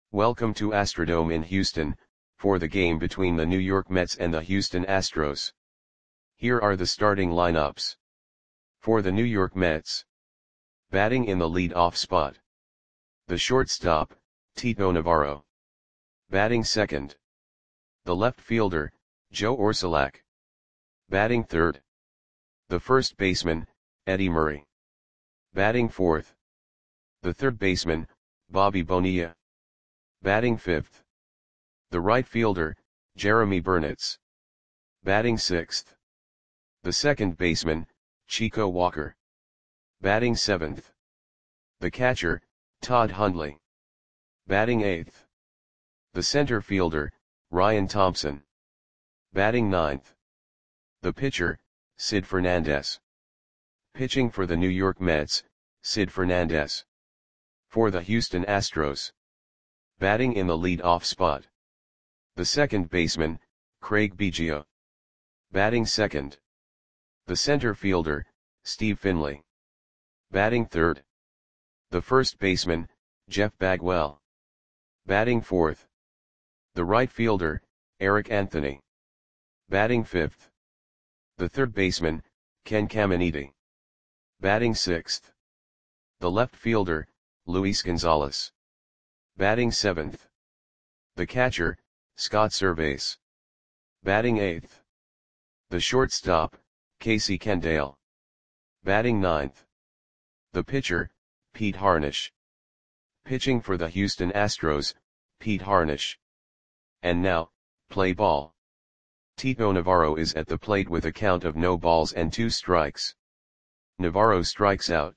Welcome to Astrodome in Houston, for the game between the New York Mets and the Houston Astros. Here are the starting lineups. For the New York Mets. Batting in the lead-off spot. The shortstop, Tito Navarro. Batting second. The left fielder, Joe Orsulak. Batting third. The first baseman, Eddie Murray. Batting fourth. The third baseman, Bobby Bonilla. Batting fifth. The right fielder, Jeremy Burnitz. Batting sixth. The second baseman, Chico Walker. Batting seventh. The catcher, Todd Hundley. Batting eighth. The center fielder, Ryan Thompson. Batting ninth. The pitcher, Sid Fernandez. Pitching for the New York Mets, Sid Fernandez. For the Houston Astros. Batting in the lead-off spot. The second baseman, Craig Biggio. Batting second. The center fielder, Steve Finley. Batting third. The first baseman, Jeff Bagwell. Batting fourth. The right fielder, Eric Anthony. Batting fifth. The third baseman, Ken Caminiti. Batting sixth. The left fielder, Luis Gonzalez. Batting seventh. The catcher, Scott Servais. Batting eighth. The shortstop, Casey Kendall. Batting ninth. The pitcher, Pete Harnisch. Pitching for the Houston Astros, Pete Harnisch. And now, play ball. Tito Navarro is at the plate with a count of no balls and 2 strikes. Navarro strikes out.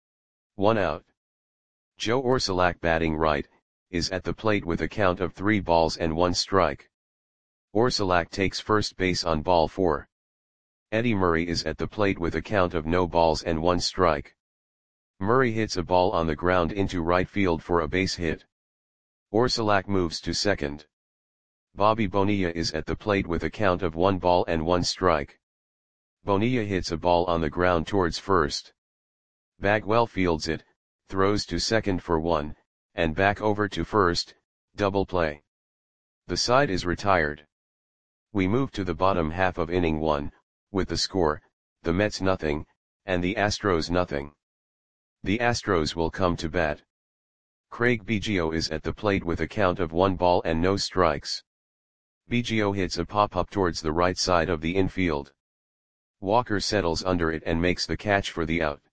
1 out. Joe Orsulak batting right, is at the plate with a count of 3 balls and 1 strike. Orsulak takes first base on ball 4. Eddie Murray is at the plate with a count of no balls and 1 strike. Murray hits a ball on the ground into right field for a base hit. Orsulak moves to second. Bobby Bonilla is at the plate with a count of 1 ball and 1 strike. Bonilla hits a ball on the ground towards first. Bagwell fields it, throws to second for 1, and back over to first, double play. The side is retired. We move to the bottom half of inning 1, with the score, the Mets nothing, and the Astros nothing. The Astros will come to bat. Craig Biggio is at the plate with a count of 1 ball and no strikes. Biggio hits a pop-up towards the right side of the infield. Walker settles under it and makes the catch for the out.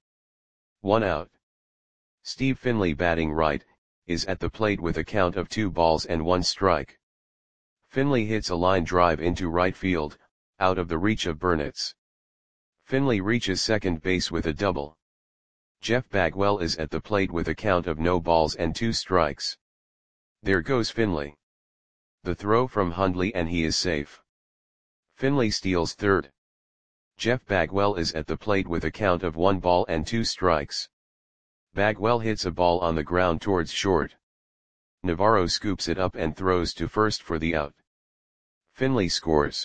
1 out. Steve Finley batting right, is at the plate with a count of 2 balls and 1 strike. Finley hits a line drive into right field, out of the reach of Burnitz. Finley reaches second base with a double. Jeff Bagwell is at the plate with a count of no balls and 2 strikes. There goes Finley. The throw from Hundley and he is safe. Finley steals third. Jeff Bagwell is at the plate with a count of 1 ball and 2 strikes. Bagwell hits a ball on the ground towards short. Navarro scoops it up and throws to first for the out. Finley scores.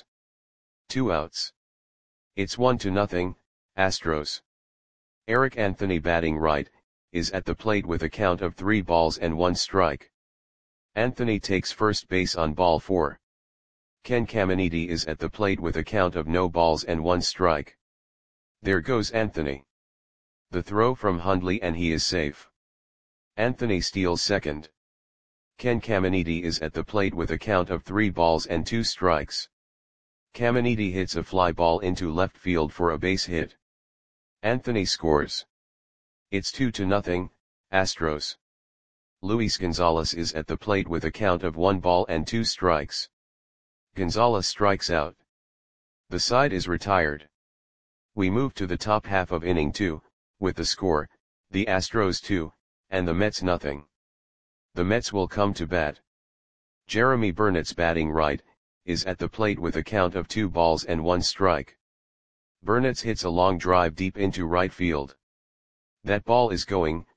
2 outs. It's 1-0, Astros. Eric Anthony batting right, is at the plate with a count of 3 balls and 1 strike. Anthony takes first base on ball 4. Ken Caminiti is at the plate with a count of no balls and 1 strike. There goes Anthony. The throw from Hundley and he is safe. Anthony steals second. Ken Caminiti is at the plate with a count of 3 balls and 2 strikes. Caminiti hits a fly ball into left field for a base hit. Anthony scores. It's 2-0, Astros. Luis Gonzalez is at the plate with a count of 1 ball and 2 strikes. Gonzalez strikes out. The side is retired. We move to the top half of inning 2, with the score, the Astros 2, and the Mets nothing. The Mets will come to bat. Jeremy Burnitz batting right, is at the plate with a count of 2 balls and 1 strike. Burnitz hits a long drive deep into right field. That ball is gone.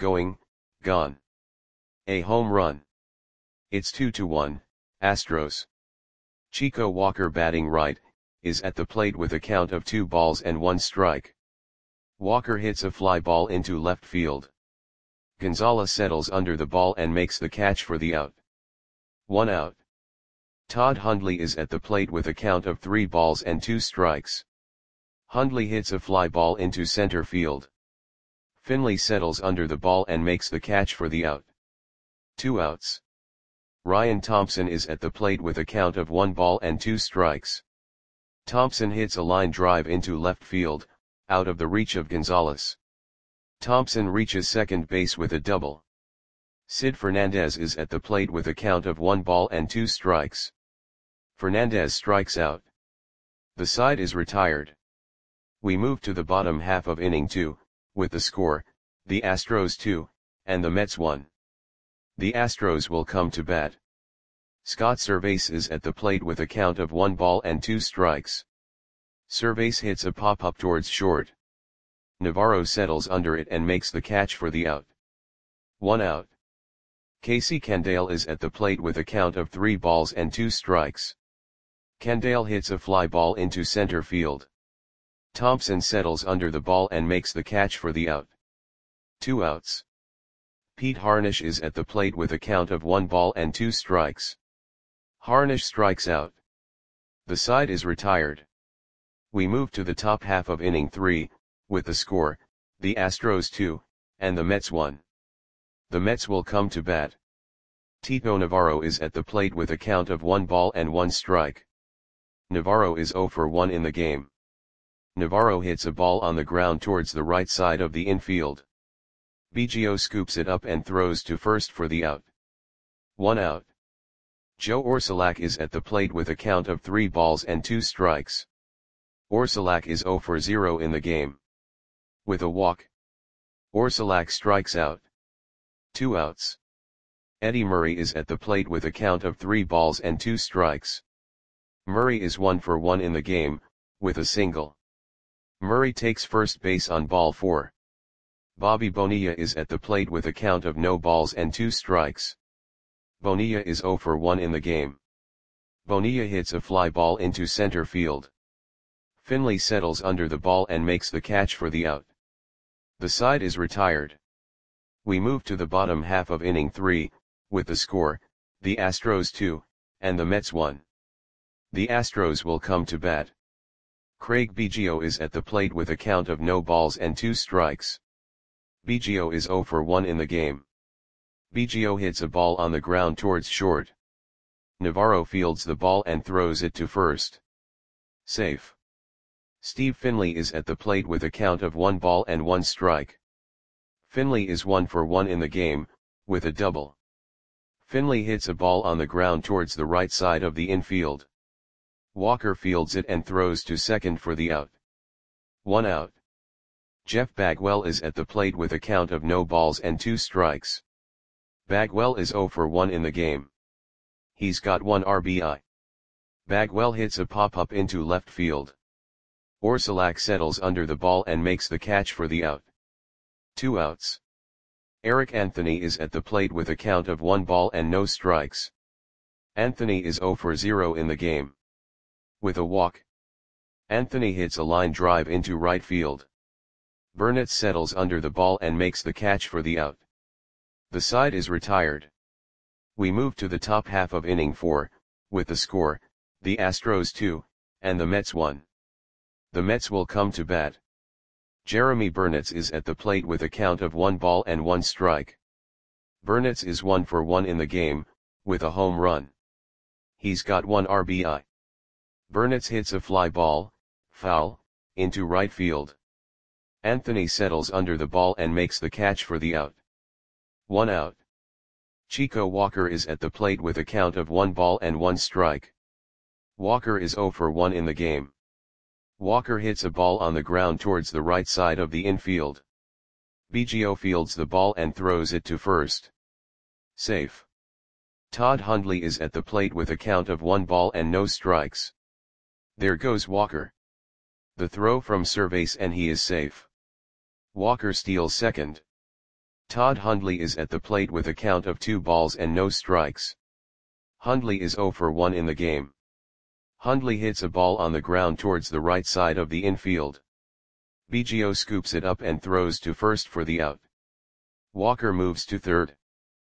A home run. It's 2-1, Astros. Chico Walker batting right, is at the plate with a count of 2 balls and 1 strike. Walker hits a fly ball into left field. Gonzalez settles under the ball and makes the catch for the out. 1 out. Todd Hundley is at the plate with a count of 3 balls and 2 strikes. Hundley hits a fly ball into center field. Finley settles under the ball and makes the catch for the out. 2 outs. Ryan Thompson is at the plate with a count of 1 ball and 2 strikes. Thompson hits a line drive into left field, out of the reach of Gonzalez. Thompson reaches second base with a double. Sid Fernandez is at the plate with a count of 1 ball and 2 strikes. Fernandez strikes out. The side is retired. We move to the bottom half of inning 2, with the score, the Astros 2, and the Mets 1. The Astros will come to bat. Scott Servais is at the plate with a count of 1 ball and 2 strikes. Servais hits a pop-up towards short. Navarro settles under it and makes the catch for the out. 1 out. Casey Candale is at the plate with a count of 3 balls and 2 strikes. Candale hits a fly ball into center field. Thompson settles under the ball and makes the catch for the out. 2 outs. Pete Harnisch is at the plate with a count of 1 ball and 2 strikes. Harnisch strikes out. The side is retired. We move to the top half of inning 3, with the score, the Astros 2, and the Mets 1. The Mets will come to bat. Tito Navarro is at the plate with a count of 1 ball and 1 strike. Navarro is 0 for 1 in the game. Navarro hits a ball on the ground towards the right side of the infield. Biggio scoops it up and throws to first for the out. 1 out. Joe Orsulak is at the plate with a count of 3 balls and 2 strikes. Orsulak is 0 for 0 in the game. With a walk, Orsulak strikes out. 2 outs. Eddie Murray is at the plate with a count of 3 balls and 2 strikes. Murray is 1 for 1 in the game, with a single. Murray takes first base on ball 4. Bobby Bonilla is at the plate with a count of no balls and 2 strikes. Bonilla is 0 for 1 in the game. Bonilla hits a fly ball into center field. Finley settles under the ball and makes the catch for the out. The side is retired. We move to the bottom half of inning 3, with the score, the Astros 2, and the Mets 1. The Astros will come to bat. Craig Biggio is at the plate with a count of no balls and 2 strikes. Biggio is 0 for 1 in the game. Biggio hits a ball on the ground towards short. Navarro fields the ball and throws it to first. Safe. Steve Finley is at the plate with a count of 1 ball and 1 strike. Finley is 1 for 1 in the game, with a double. Finley hits a ball on the ground towards the right side of the infield. Walker fields it and throws to second for the out. 1 out. Jeff Bagwell is at the plate with a count of no balls and 2 strikes. Bagwell is 0 for 1 in the game. He's got 1 RBI. Bagwell hits a pop-up into left field. Orsulak settles under the ball and makes the catch for the out. 2 outs. Eric Anthony is at the plate with a count of 1 ball and no strikes. Anthony is 0 for 0 in the game. With a walk, Anthony hits a line drive into right field. Burnett settles under the ball and makes the catch for the out. The side is retired. We move to the top half of inning 4, with the score, the Astros 2, and the Mets 1. The Mets will come to bat. Jeremy Burnett is at the plate with a count of 1 ball and 1 strike. Burnett is 1 for 1 in the game, with a home run. He's got 1 RBI. Burnett hits a fly ball, foul, into right field. Anthony settles under the ball and makes the catch for the out. 1 out. Chico Walker is at the plate with a count of 1 ball and 1 strike. Walker is 0 for 1 in the game. Walker hits a ball on the ground towards the right side of the infield. Biggio fields the ball and throws it to first. Safe. Todd Hundley is at the plate with a count of 1 ball and no strikes. There goes Walker. The throw from Servais and he is safe. Walker steals second. Todd Hundley is at the plate with a count of 2 balls and no strikes. Hundley is 0 for 1 in the game. Hundley hits a ball on the ground towards the right side of the infield. Biggio scoops it up and throws to first for the out. Walker moves to third.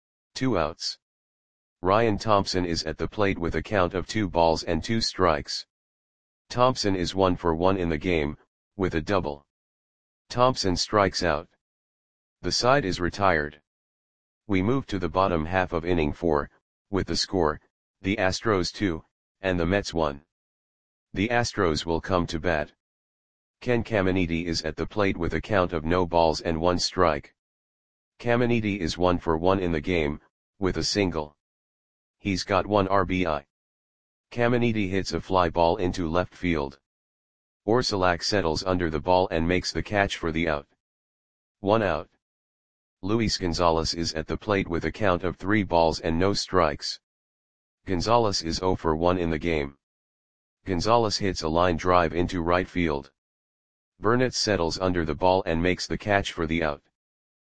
2 outs. Ryan Thompson is at the plate with a count of 2 balls and 2 strikes. Thompson is 1 for 1 in the game, with a double. Thompson strikes out. The side is retired. We move to the bottom half of inning 4, with the score, the Astros 2, and the Mets 1. The Astros will come to bat. Ken Caminiti is at the plate with a count of no balls and 1 strike. Caminiti is 1 for 1 in the game, with a single. He's got 1 RBI. Caminiti hits a fly ball into left field. Orsulak settles under the ball and makes the catch for the out. 1 out. Luis Gonzalez is at the plate with a count of 3 balls and no strikes. Gonzalez is 0 for 1 in the game. Gonzalez hits a line drive into right field. Burnett settles under the ball and makes the catch for the out.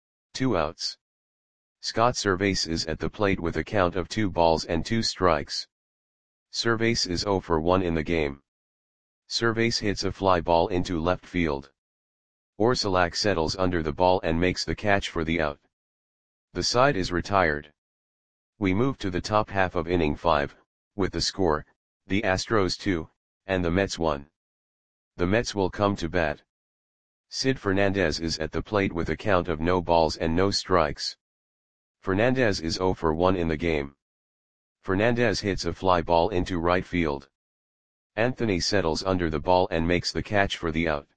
2 outs. Scott Servais is at the plate with a count of 2 balls and 2 strikes. Servais is 0 for 1 in the game. Servais hits a fly ball into left field. Orsulak settles under the ball and makes the catch for the out. The side is retired. We move to the top half of inning 5, with the score, the Astros 2, and the Mets 1. The Mets will come to bat. Sid Fernandez is at the plate with a count of no balls and no strikes. Fernandez is 0 for 1 in the game. Fernandez hits a fly ball into right field. Anthony settles under the ball and makes the catch for the out.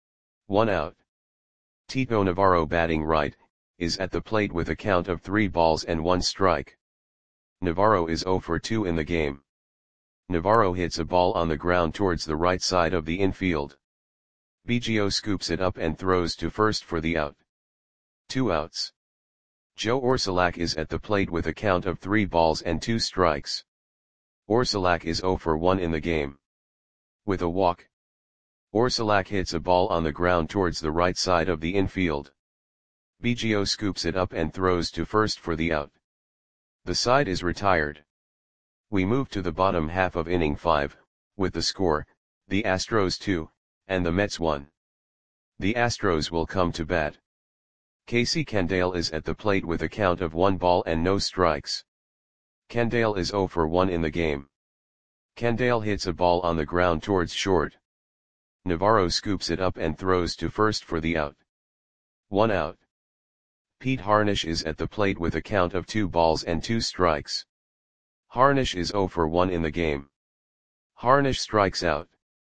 1 out. Tito Navarro, batting right, is at the plate with a count of 3 balls and 1 strike. Navarro is 0 for 2 in the game. Navarro hits a ball on the ground towards the right side of the infield. Biggio scoops it up and throws to first for the out. 2 outs. Joe Orsulak is at the plate with a count of 3 balls and 2 strikes. Orsulak is 0 for 1 in the game. With a walk. Orsulak hits a ball on the ground towards the right side of the infield. Biggio scoops it up and throws to first for the out. The side is retired. We move to the bottom half of inning 5, with the score, the Astros 2, and the Mets 1. The Astros will come to bat. Casey Candaele is at the plate with a count of 1 ball and no strikes. Candaele is 0 for 1 in the game. Candaele hits a ball on the ground towards short. Navarro scoops it up and throws to first for the out. 1 out. Pete Harnisch is at the plate with a count of 2 balls and 2 strikes. Harnisch is 0 for 1 in the game. Harnisch strikes out.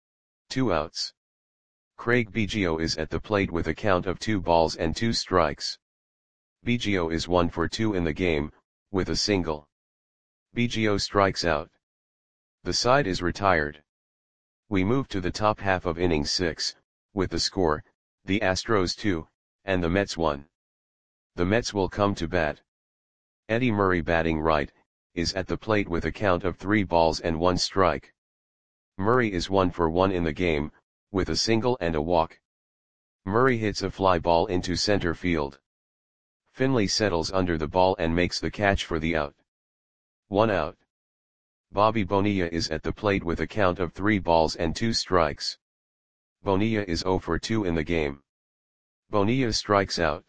2 outs. Craig Biggio is at the plate with a count of 2 balls and 2 strikes. Biggio is 1 for 2 in the game, with a single. Biggio strikes out. The side is retired. We move to the top half of inning 6, with the score, the Astros 2, and the Mets 1. The Mets will come to bat. Eddie Murray, batting right, is at the plate with a count of 3 balls and 1 strike. Murray is 1 for 1 in the game, with a single and a walk. Murray hits a fly ball into center field. Finley settles under the ball and makes the catch for the out. 1 out. Bobby Bonilla is at the plate with a count of 3 balls and 2 strikes. Bonilla is 0 for 2 in the game. Bonilla strikes out.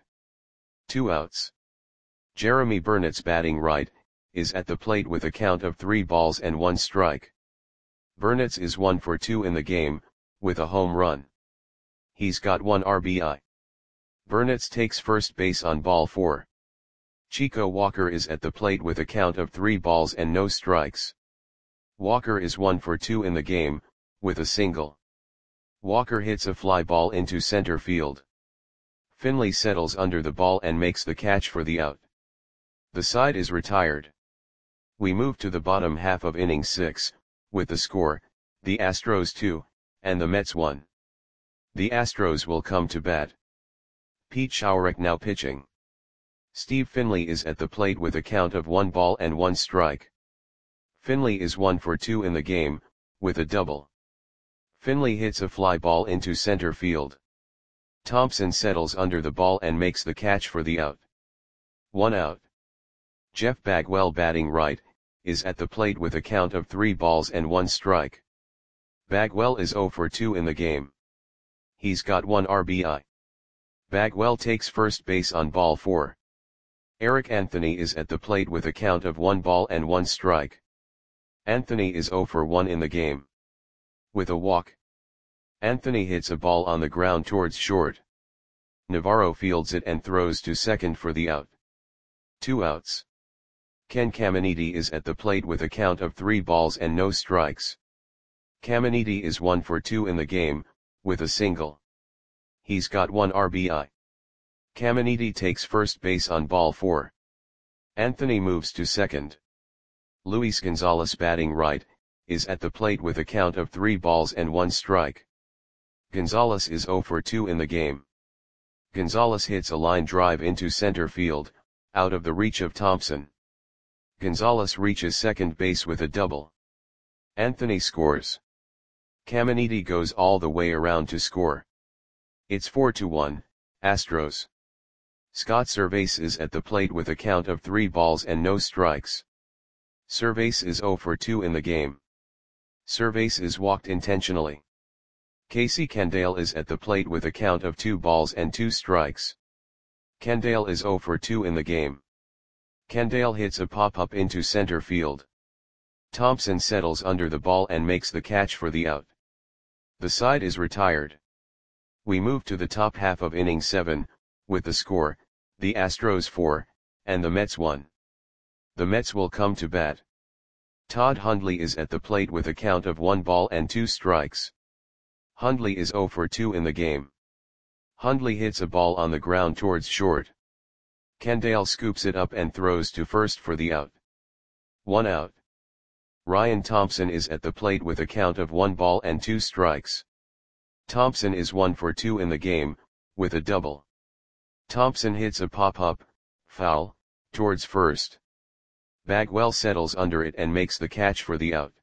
2 outs. Jeremy Burnett's, batting right, is at the plate with a count of 3 balls and 1 strike. Burnett's is 1 for 2 in the game, with a home run. He's got 1 RBI. Burnett's takes first base on ball 4. Chico Walker is at the plate with a count of 3 balls and no strikes. Walker is 1 for 2 in the game, with a single. Walker hits a fly ball into center field. Finley settles under the ball and makes the catch for the out. The side is retired. We move to the bottom half of inning 6, with the score, the Astros 2, and the Mets 1. The Astros will come to bat. Pete Schourek now pitching. Steve Finley is at the plate with a count of 1 ball and 1 strike. Finley is 1 for 2 in the game, with a double. Finley hits a fly ball into center field. Thompson settles under the ball and makes the catch for the out. 1 out. Jeff Bagwell, batting right, is at the plate with a count of 3 balls and 1 strike. Bagwell is 0 for 2 in the game. He's got 1 RBI. Bagwell takes first base on ball 4. Eric Anthony is at the plate with a count of 1 ball and 1 strike. Anthony is 0 for 1 in the game. With a walk, Anthony hits a ball on the ground towards short. Navarro fields it and throws to second for the out. 2 outs. Ken Caminiti is at the plate with a count of 3 balls and no strikes. Caminiti is 1 for 2 in the game, with a single. He's got 1 RBI. Caminiti takes first base on ball 4. Anthony moves to second. Luis Gonzalez, batting right, is at the plate with a count of 3 balls and 1 strike. Gonzalez is 0 for 2 in the game. Gonzalez hits a line drive into center field, out of the reach of Thompson. Gonzalez reaches second base with a double. Anthony scores. Caminiti goes all the way around to score. It's 4-1, Astros. Scott Servais is at the plate with a count of 3 balls and no strikes. Servais is 0 for 2 in the game. Servais is walked intentionally. Casey Candale is at the plate with a count of 2 balls and 2 strikes. Candale is 0 for 2 in the game. Candale hits a pop-up into center field. Thompson settles under the ball and makes the catch for the out. The side is retired. We move to the top half of inning 7, with the score, the Astros 4, and the Mets 1. The Mets will come to bat. Todd Hundley is at the plate with a count of 1 ball and 2 strikes. Hundley is 0 for 2 in the game. Hundley hits a ball on the ground towards short. Candale scoops it up and throws to first for the out. 1 out. Ryan Thompson is at the plate with a count of 1 ball and 2 strikes. Thompson is 1 for 2 in the game, with a double. Thompson hits a pop-up, foul, towards first. Bagwell settles under it and makes the catch for the out.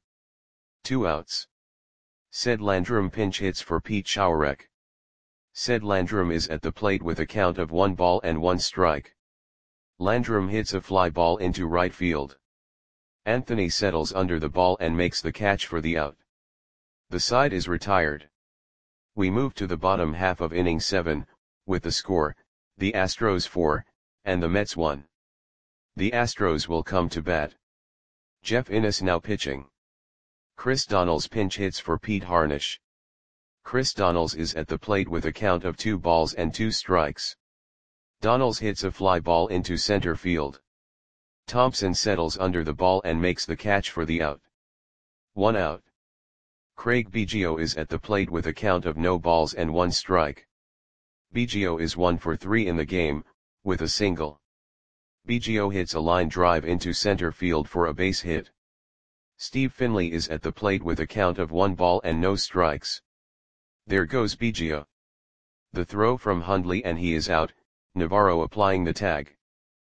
2 outs. Ced Landrum pinch hits for Pete Schourek. Ced Landrum is at the plate with a count of 1 ball and 1 strike. Landrum hits a fly ball into right field. Anthony settles under the ball and makes the catch for the out. The side is retired. We move to the bottom half of inning 7, with the score, the Astros 4, and the Mets 1. The Astros will come to bat. Jeff Innes now pitching. Chris Donnells pinch hits for Pete Harnisch. Chris Donnells is at the plate with a count of 2 balls and 2 strikes. Donnells hits a fly ball into center field. Thompson settles under the ball and makes the catch for the out. 1 out. Craig Biggio is at the plate with a count of no balls and 1 strike. Biggio is 1 for 3 in the game, with a single. Biggio hits a line drive into center field for a base hit. Steve Finley is at the plate with a count of 1 ball and no strikes. There goes Biggio. The throw from Hundley and he is out, Navarro applying the tag.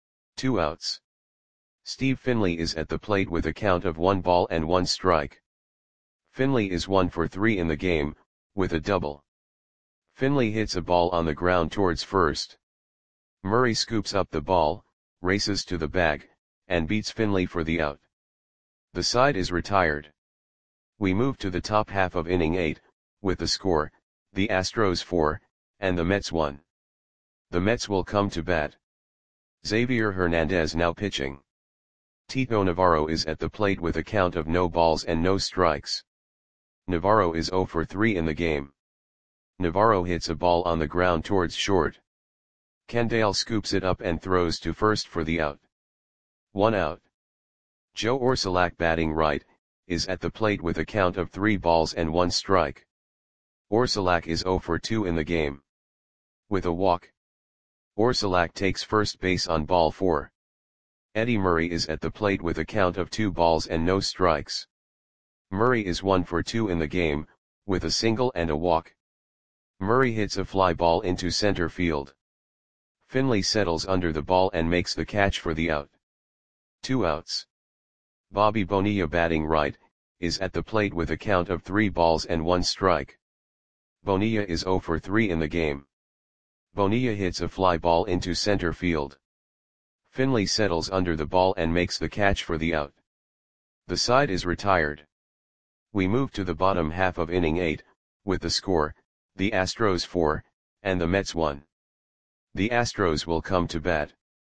2 outs. Steve Finley is at the plate with a count of 1 ball and 1 strike. Finley is 1 for 3 in the game, with a double. Finley hits a ball on the ground towards first. Murray scoops up the ball, races to the bag, and beats Finley for the out. The side is retired. We move to the top half of inning 8, with the score, the Astros 4, and the Mets 1. The Mets will come to bat. Xavier Hernandez now pitching. Tito Navarro is at the plate with a count of no balls and no strikes. Navarro is 0 for 3 in the game. Navarro hits a ball on the ground towards short. Candale scoops it up and throws to first for the out. 1 out. Joe Orsulak, batting right, is at the plate with a count of 3 balls and 1 strike. Orsulak is 0 for 2 in the game. With a walk, Orsulak takes first base on ball 4. Eddie Murray is at the plate with a count of 2 balls and no strikes. Murray is 1 for 2 in the game, with a single and a walk. Murray hits a fly ball into center field. Finley settles under the ball and makes the catch for the out. 2 outs. Bobby Bonilla, batting right, is at the plate with a count of 3 balls and 1 strike. Bonilla is 0 for 3 in the game. Bonilla hits a fly ball into center field. Finley settles under the ball and makes the catch for the out. The side is retired. We move to the bottom half of inning 8, with the score, the Astros 4, and the Mets 1. The Astros will come to bat.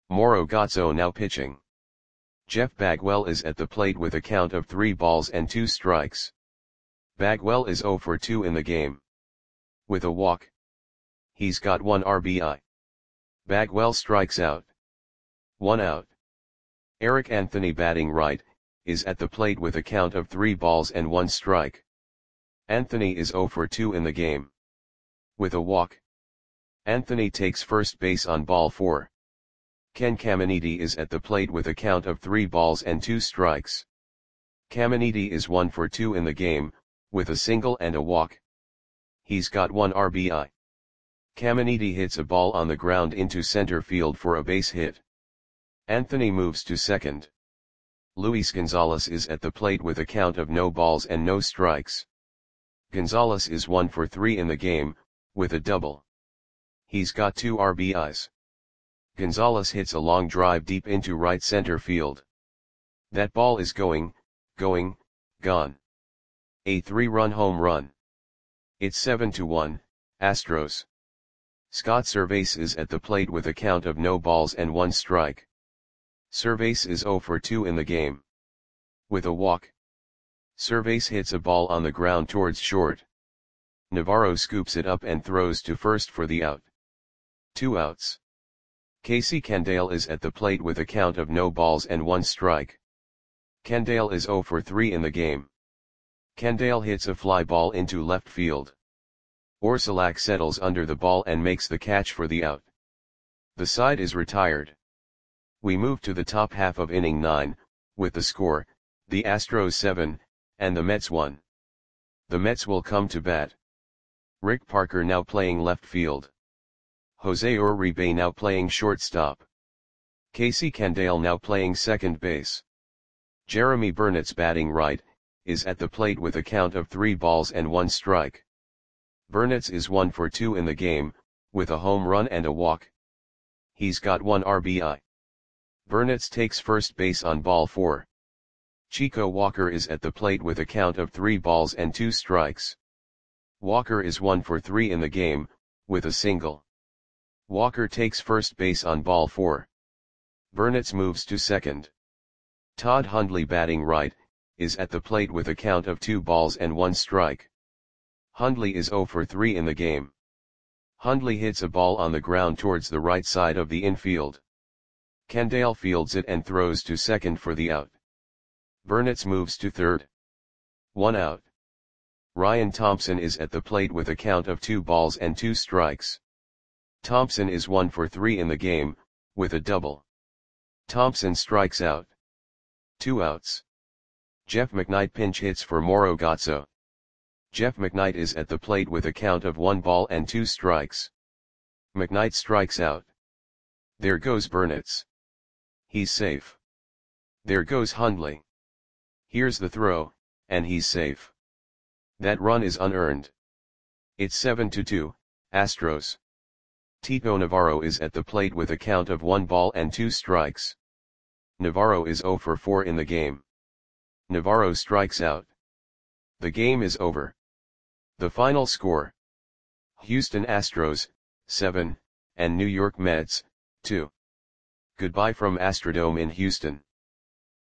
Mauro Gozzo now pitching. Jeff Bagwell is at the plate with a count of 3 balls and 2 strikes. Bagwell is 0 for 2 in the game. With a walk. He's got 1 RBI. Bagwell strikes out. 1 out. Eric Anthony batting right, is at the plate with a count of 3 balls and 1 strike. Anthony is 0 for 2 in the game. With a walk. Anthony takes first base on ball 4. Ken Caminiti is at the plate with a count of 3 balls and 2 strikes. Caminiti is 1 for 2 in the game, with a single and a walk. He's got 1 RBI. Caminiti hits a ball on the ground into center field for a base hit. Anthony moves to second. Luis Gonzalez is at the plate with a count of no balls and no strikes. Gonzalez is 1 for 3 in the game, with a double. He's got 2 RBIs. Gonzalez hits a long drive deep into right center field. That ball is gone. A 3-run home run. It's 7-1, Astros. Scott Servais is at the plate with a count of no balls and 1 strike. Servais is 0 for 2 in the game. With a walk. Servais hits a ball on the ground towards short. Navarro scoops it up and throws to first for the out. 2 outs. Casey Candale is at the plate with a count of no balls and 1 strike. Candale is 0 for 3 in the game. Candale hits a fly ball into left field. Orsulak settles under the ball and makes the catch for the out. The side is retired. We move to the top half of inning 9, with the score, the Astros 7, and the Mets 1. The Mets will come to bat. Rick Parker now playing left field. Jose Uribe now playing shortstop. Casey Candale now playing second base. Jeremy Burnett's batting right, is at the plate with a count of 3 balls and 1 strike. Burnett's is 1 for 2 in the game, with a home run and a walk. He's got 1 RBI. Burnett's takes first base on ball 4. Chico Walker is at the plate with a count of 3 balls and 2 strikes. Walker is 1 for 3 in the game, with a single. Walker takes first base on ball 4. Burnett's moves to second. Todd Hundley batting right, is at the plate with a count of 2 balls and 1 strike. Hundley is 0 for 3 in the game. Hundley hits a ball on the ground towards the right side of the infield. Candale fields it and throws to second for the out. Burnett's moves to third. 1 out. Ryan Thompson is at the plate with a count of 2 balls and 2 strikes. Thompson is 1 for 3 in the game, with a double. Thompson strikes out. 2 outs. Jeff McKnight pinch hits for Mauro Gozzo. Jeff McKnight is at the plate with a count of 1 ball and 2 strikes. McKnight strikes out. There goes Burnett's. He's safe. There goes Hundley. Here's the throw, and he's safe. That run is unearned. It's 7-2, Astros. Tito Navarro is at the plate with a count of 1 ball and 2 strikes. Navarro is 0 for 4 in the game. Navarro strikes out. The game is over. The final score: Houston Astros, 7, and New York Mets, 2. Goodbye from Astrodome in Houston.